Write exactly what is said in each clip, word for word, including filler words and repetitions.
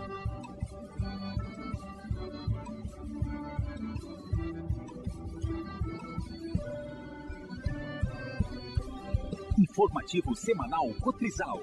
Informativo semanal Cotrizal.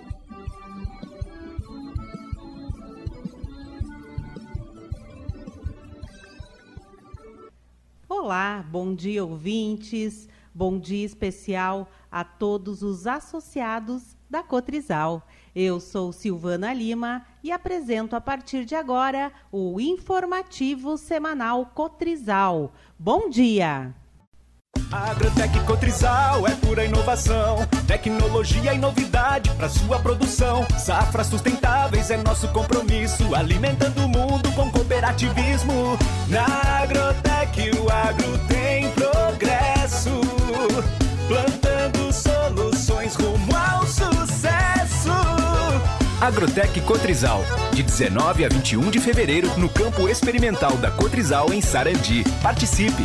Olá, bom dia ouvintes, bom dia especial a todos os associados da Cotrizal. Eu sou Silvana Lima e apresento a partir de agora o Informativo Semanal Cotrizal. Bom dia! A Agrotec Cotrizal é pura inovação, tecnologia e novidade para sua produção. Safras sustentáveis é nosso compromisso, alimentando o mundo com cooperativismo. Na Agrotec o agro tem progresso, plantando soluções rumo ao sucesso. Agrotec Cotrizal, de dezenove a vinte e um de fevereiro, no campo experimental da Cotrizal em Sarandi. Participe!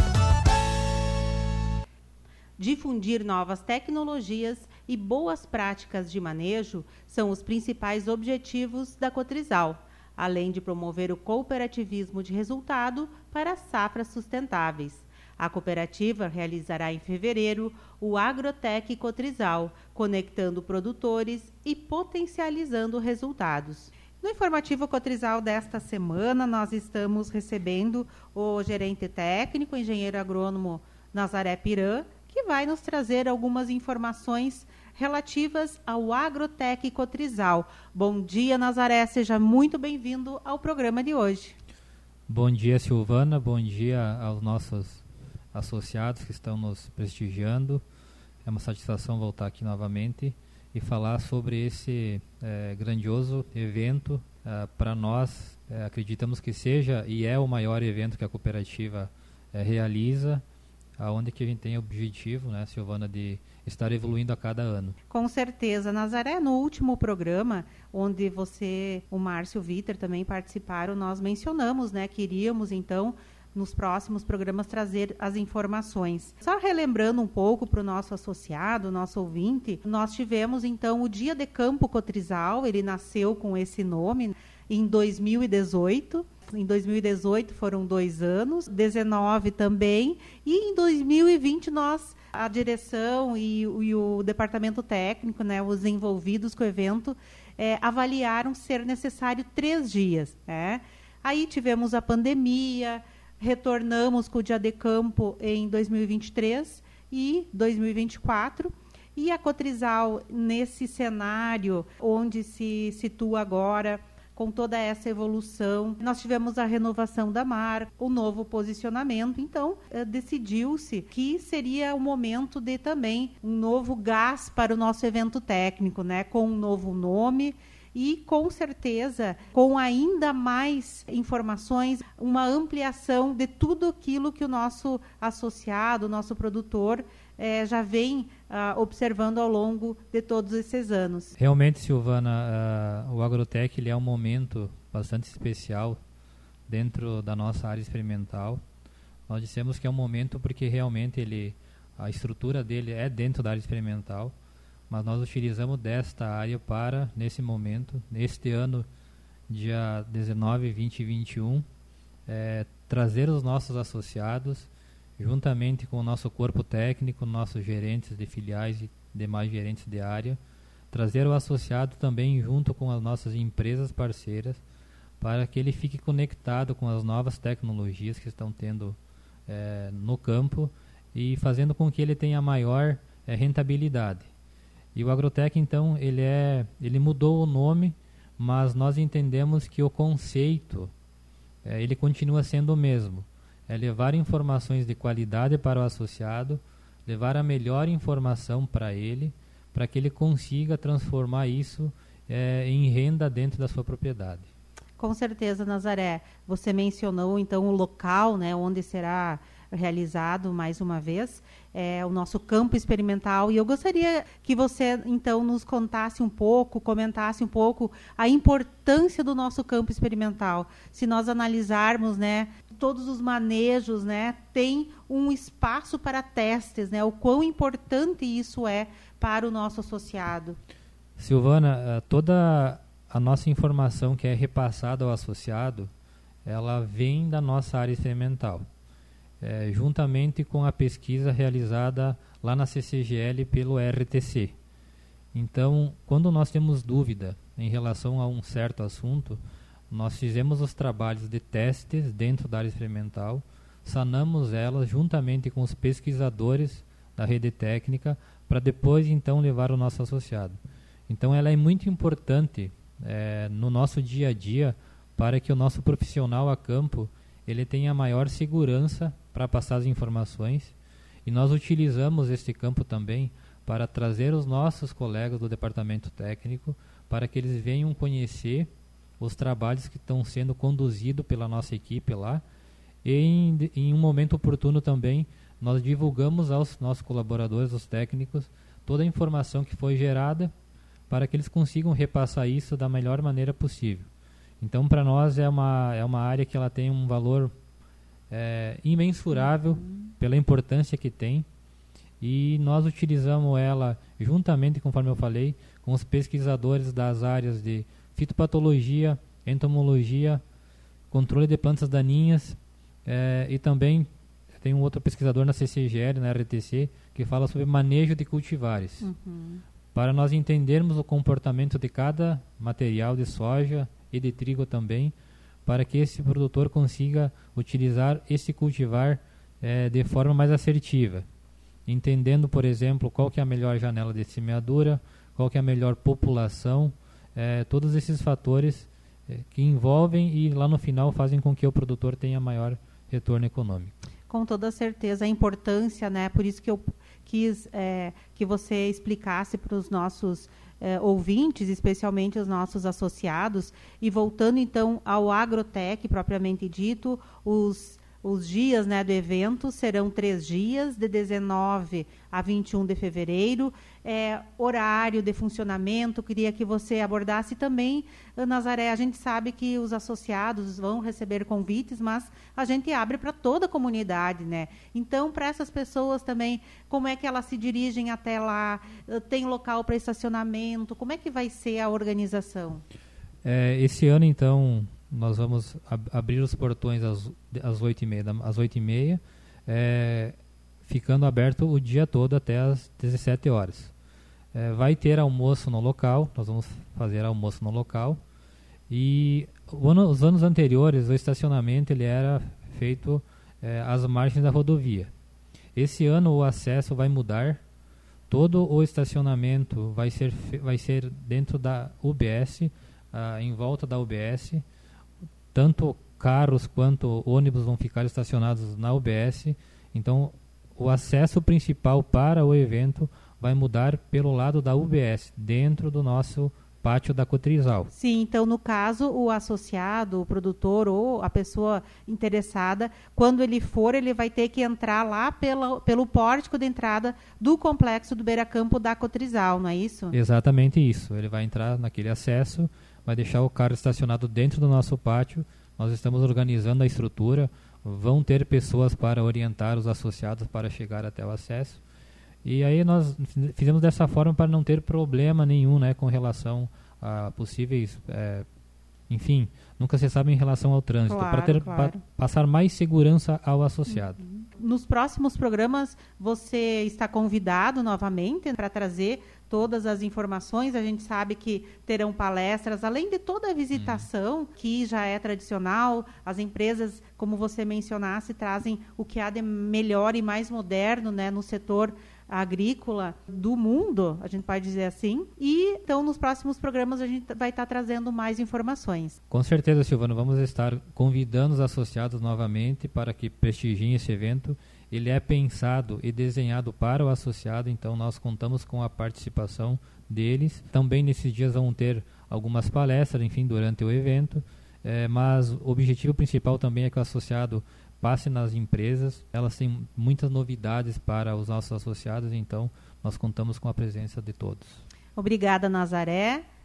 Difundir novas tecnologias e boas práticas de manejo são os principais objetivos da Cotrizal, além de promover o cooperativismo de resultado para safras sustentáveis. A cooperativa realizará em fevereiro o Agrotec Cotrizal, conectando produtores e potencializando resultados. No informativo Cotrizal desta semana, nós estamos recebendo o gerente técnico, engenheiro agrônomo Nazaré Piran, que vai nos trazer algumas informações relativas ao Agrotec Cotrizal. Bom dia, Nazaré, seja muito bem-vindo ao programa de hoje. Bom dia, Silvana, bom dia aos nossos associados que estão nos prestigiando. É uma satisfação voltar aqui novamente e falar sobre esse é, grandioso evento. É, para nós, é, acreditamos que seja e é o maior evento que a cooperativa é, realiza, aonde que a gente tem o objetivo, né, Silvana, de estar evoluindo a cada ano. Com certeza. Nazaré, no último programa, onde você, o Márcio Vitor também participaram, nós mencionamos, né, que iríamos, então, nos próximos programas trazer as informações. Só relembrando um pouco para o nosso associado, nosso ouvinte, nós tivemos, então, o Dia de Campo Cotrizal, ele nasceu com esse nome em dois mil e dezoito. Em dois mil e dezoito foram dois anos, dezenove também, e em dois mil e vinte nós, a direção e, e o departamento técnico, né, os envolvidos com o evento, é, avaliaram ser necessário três dias. Né? Aí tivemos a pandemia, retornamos com o Dia de Campo em dois mil e vinte e três e dois mil e vinte e quatro, e a Cotrizal, nesse cenário onde se situa agora, com toda essa evolução, nós tivemos a renovação da marca, o novo posicionamento, então eh, decidiu-se que seria o momento de também um novo gás para o nosso evento técnico, né, com um novo nome e, com certeza, com ainda mais informações, uma ampliação de tudo aquilo que o nosso associado, o nosso produtor, eh, já vem ah, observando ao longo de todos esses anos. Realmente, Silvana, uh, o Agrotec ele é um momento bastante especial dentro da nossa área experimental. Nós dissemos que é um momento porque realmente ele, a estrutura dele é dentro da área experimental, mas nós utilizamos desta área para, nesse momento, neste ano, dia dezenove, vinte e vinte e um, é, trazer os nossos associados, juntamente com o nosso corpo técnico, nossos gerentes de filiais e demais gerentes de área, trazer o associado também junto com as nossas empresas parceiras, para que ele fique conectado com as novas tecnologias que estão tendo é, no campo e fazendo com que ele tenha maior é, rentabilidade. E o Agrotec, então, ele, é, ele mudou o nome, mas nós entendemos que o conceito é, ele continua sendo o mesmo. É levar informações de qualidade para o associado, levar a melhor informação para ele, para que ele consiga transformar isso é, em renda dentro da sua propriedade. Com certeza, Nazaré. Você mencionou, então, o local, né, onde será realizado, mais uma vez, é o nosso campo experimental. E eu gostaria que você, então, nos contasse um pouco, comentasse um pouco a importância do nosso campo experimental. Se nós analisarmos, né, todos os manejos, né, tem um espaço para testes, né, o quão importante isso é para o nosso associado. Silvana, toda a nossa informação que é repassada ao associado, ela vem da nossa área experimental, é, juntamente com a pesquisa realizada lá na C C G L pelo R T C. Então, quando nós temos dúvida em relação a um certo assunto, nós fizemos os trabalhos de testes dentro da área experimental, sanamos elas juntamente com os pesquisadores da rede técnica, para depois então levar o nosso associado. Então ela é muito importante é, no nosso dia a dia, para que o nosso profissional a campo ele tenha maior segurança para passar as informações, e nós utilizamos este campo também para trazer os nossos colegas do departamento técnico, para que eles venham conhecer os trabalhos que estão sendo conduzidos pela nossa equipe lá, e em, em um momento oportuno também nós divulgamos aos nossos colaboradores, os técnicos, toda a informação que foi gerada, para que eles consigam repassar isso da melhor maneira possível. Então, para nós é uma, é uma área que ela tem um valor é, imensurável uhum. pela importância que tem, e nós utilizamos ela juntamente, conforme eu falei, com os pesquisadores das áreas de fitopatologia, entomologia, controle de plantas daninhas, é, e também tem um outro pesquisador na C C G L, na R T C, que fala sobre manejo de cultivares. Uhum. Para nós entendermos o comportamento de cada material de soja e de trigo também, para que esse produtor consiga utilizar esse cultivar é, de forma mais assertiva, entendendo, por exemplo, qual que é a melhor janela de semeadura, qual que é a melhor população, é, todos esses fatores é, que envolvem e lá no final fazem com que o produtor tenha maior retorno econômico. Com toda certeza, a importância, né? Por isso que eu quis é, que você explicasse para os nossos é, ouvintes, especialmente os nossos associados. E voltando então ao Agrotech propriamente dito, os Os dias, né, do evento serão três dias, de dezenove a vinte e um de fevereiro. É, horário de funcionamento, queria que você abordasse também, Nazaré. A gente sabe que os associados vão receber convites, mas a gente abre para toda a comunidade, né? Então, para essas pessoas também, como é que elas se dirigem até lá? Tem local para estacionamento? Como é que vai ser a organização? É, esse ano, então, nós vamos ab- abrir os portões às, às oito e meia, às oito e meia, é, ficando aberto o dia todo até às dezessete horas. É, vai ter almoço no local, nós vamos fazer almoço no local. E o ano, os anos anteriores, o estacionamento ele era feito é, às margens da rodovia. Esse ano o acesso vai mudar, todo o estacionamento vai ser, vai ser dentro da U B S, ah, em volta da U B S. Tanto carros quanto ônibus vão ficar estacionados na U B S. Então, o acesso principal para o evento vai mudar pelo lado da U B S, dentro do nosso pátio da Cotrizal. Sim, então, no caso, o associado, o produtor ou a pessoa interessada, quando ele for, ele vai ter que entrar lá pela, pelo pórtico de entrada do complexo do Beiracampo da Cotrizal, não é isso? Exatamente isso. Ele vai entrar naquele acesso, vai deixar o carro estacionado dentro do nosso pátio. Nós estamos organizando a estrutura, vão ter pessoas para orientar os associados para chegar até o acesso. E aí nós fizemos dessa forma para não ter problema nenhum, né, com relação a possíveis, é, enfim, nunca se sabe em relação ao trânsito, claro, para ter claro. pa, passar mais segurança ao associado. Uhum. Nos próximos programas você está convidado novamente para trazer todas as informações. A gente sabe que terão palestras, além de toda a visitação, hum. que já é tradicional. As empresas, como você mencionasse, trazem o que há de melhor e mais moderno, né, no setor agrícola do mundo, a gente pode dizer assim. E então nos próximos programas a gente vai estar trazendo mais informações. Com certeza, Silvano, vamos estar convidando os associados novamente para que prestigiem esse evento. Ele é pensado e desenhado para o associado, então nós contamos com a participação deles. Também nesses dias vão ter algumas palestras, enfim, durante o evento, é, mas o objetivo principal também é que o associado passe nas empresas. Elas têm muitas novidades para os nossos associados, então nós contamos com a presença de todos. Obrigada, Nazaré.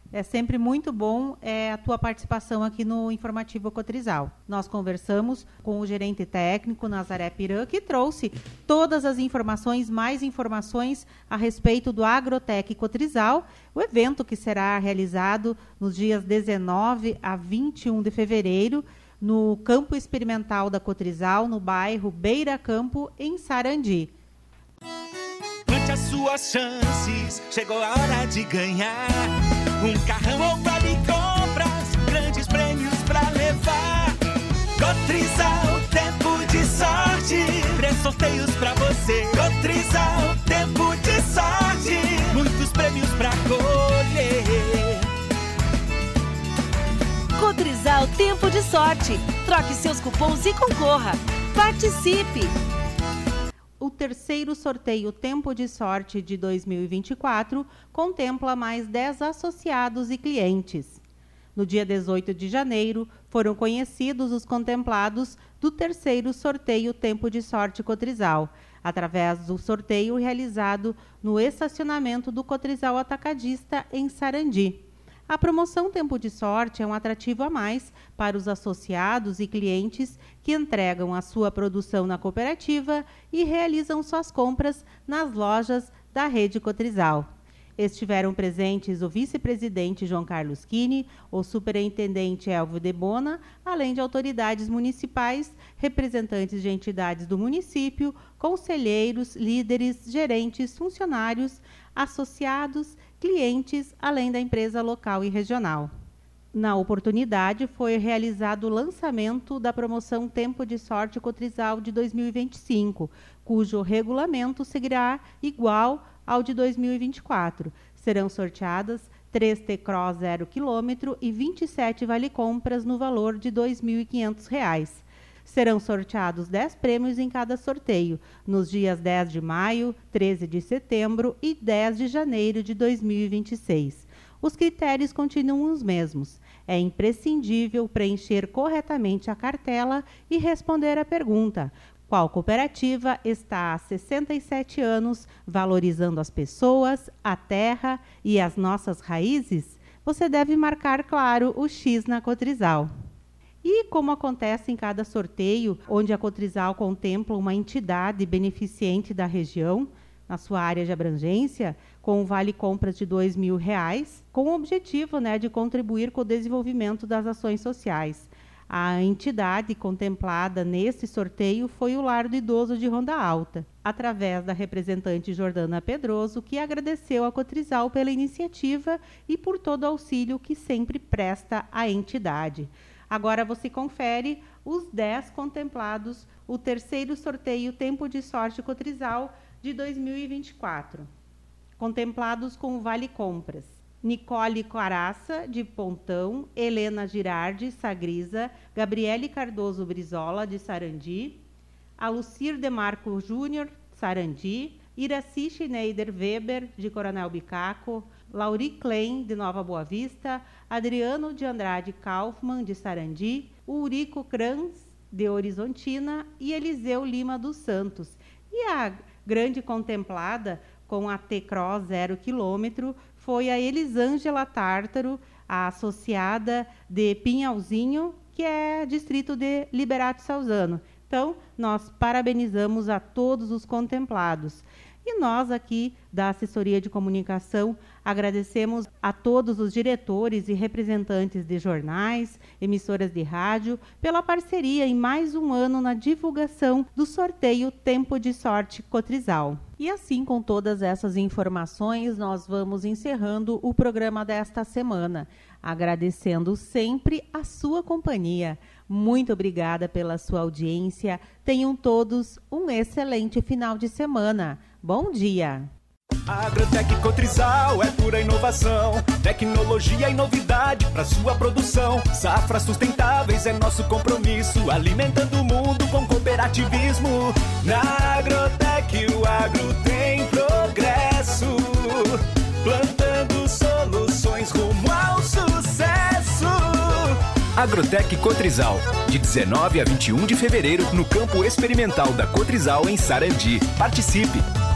É sempre muito bom é, a tua participação aqui no Informativo Cotrizal. Nós conversamos com o gerente técnico Nazaré Piran, que trouxe todas as informações, mais informações a respeito do Agrotec Cotrizal, o evento que será realizado nos dias dezenove a vinte e um de fevereiro, no Campo Experimental da Cotrizal, no bairro Beira Campo, em Sarandi. Plante as suas chances, chegou a hora de ganhar. Um carrão ou vale compras, grandes prêmios pra levar. Cotrizal, tempo de sorte, três sorteios pra você. Cotrizal, tempo de sorte, muitos prêmios pra colher. Cotrizal, tempo de sorte. Troque seus cupons e concorra. Participe! O terceiro sorteio Tempo de Sorte de dois mil e vinte e quatro contempla mais dez associados e clientes. No dia dezoito de janeiro, foram conhecidos os contemplados do terceiro sorteio Tempo de Sorte Cotrizal, através do sorteio realizado no estacionamento do Cotrizal Atacadista, em Sarandi. A promoção Tempo de Sorte é um atrativo a mais para os associados e clientes que entregam a sua produção na cooperativa e realizam suas compras nas lojas da rede Cotrizal. Estiveram presentes o vice-presidente João Carlos Kini, o superintendente Elvio Debona, além de autoridades municipais, representantes de entidades do município, conselheiros, líderes, gerentes, funcionários, associados, clientes, além da empresa local e regional. Na oportunidade, foi realizado o lançamento da promoção Tempo de Sorte Cotrizal de dois mil e vinte e cinco, cujo regulamento seguirá igual ao de dois mil e vinte e quatro. Serão sorteadas três T-Cross zero quilômetro e vinte e sete vale-compras no valor de dois mil e quinhentos reais. Serão sorteados dez prêmios em cada sorteio, nos dias dez de maio, treze de setembro e dez de janeiro de dois mil e vinte e seis. Os critérios continuam os mesmos. É imprescindível preencher corretamente a cartela e responder à pergunta: qual cooperativa está há sessenta e sete anos valorizando as pessoas, a terra e as nossas raízes? Você deve marcar, claro, o X na Cotrizal. E como acontece em cada sorteio, onde a Cotrizal contempla uma entidade beneficente da região, na sua área de abrangência, com um vale-compras de dois mil reais, com o objetivo, né, de contribuir com o desenvolvimento das ações sociais. A entidade contemplada nesse sorteio foi o Lar do Idoso de Ronda Alta, através da representante Jordana Pedroso, que agradeceu a Cotrizal pela iniciativa e por todo o auxílio que sempre presta à entidade. Agora você confere os dez contemplados, o terceiro sorteio Tempo de Sorte Cotrizal de dois mil e vinte e quatro. Contemplados com Vale Compras: Nicole Caraça, de Pontão, Helena Girardi, Sagrisa, Gabriele Cardoso Brizola, de Sarandi, Alucir Demarco Júnior, Sarandi, Iraci Schneider Weber, de Coronel Bicaco, Lauri Klein, de Nova Boa Vista, Adriano de Andrade Kaufmann, de Sarandi, Urico Kranz, de Horizontina, e Eliseu Lima dos Santos. E a grande contemplada com a T-Cross zero quilômetro foi a Elisângela Tártaro, a associada de Pinhalzinho, que é distrito de Liberato Salzano. Então, nós parabenizamos a todos os contemplados. E nós aqui, da Assessoria de Comunicação, agradecemos a todos os diretores e representantes de jornais, emissoras de rádio, pela parceria em mais um ano na divulgação do sorteio Tempo de Sorte Cotrizal. E assim, com todas essas informações, nós vamos encerrando o programa desta semana, agradecendo sempre a sua companhia. Muito obrigada pela sua audiência. Tenham todos um excelente final de semana. Bom dia! A Agrotec Cotrizal é pura inovação, tecnologia e novidade para sua produção. Safras sustentáveis é nosso compromisso, alimentando o mundo com cooperativismo. Na Agrotec o agro tem progresso, plantando soluções rumo ao sucesso. Agrotec Cotrizal, de dezenove a vinte e um de fevereiro, no Campo Experimental da Cotrizal, em Sarandi. Participe!